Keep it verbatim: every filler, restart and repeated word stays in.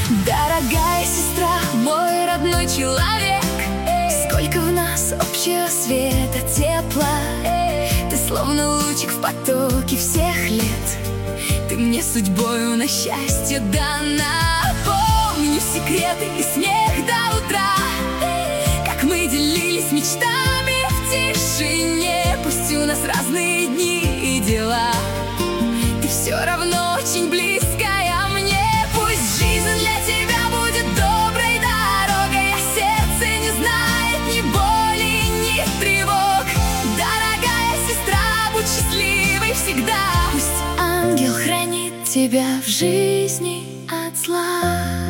Дорогая сестра, мой родной человек, сколько в нас общего света, тепла. Ты словно лучик в потоке всех лет. Ты мне судьбою на счастье дана. Помню секреты и смех до утра, как мы делились мечтами в тишине. Пусть у нас разные дни и дела, ты все равно очень близкая мне. Пусть жизнь для тебя будет доброй дорогой, а сердце не знает ни боли, ни тревог. Дорогая сестра, будь счастливой всегда. Пусть ангел хранит тебя в жизни от зла.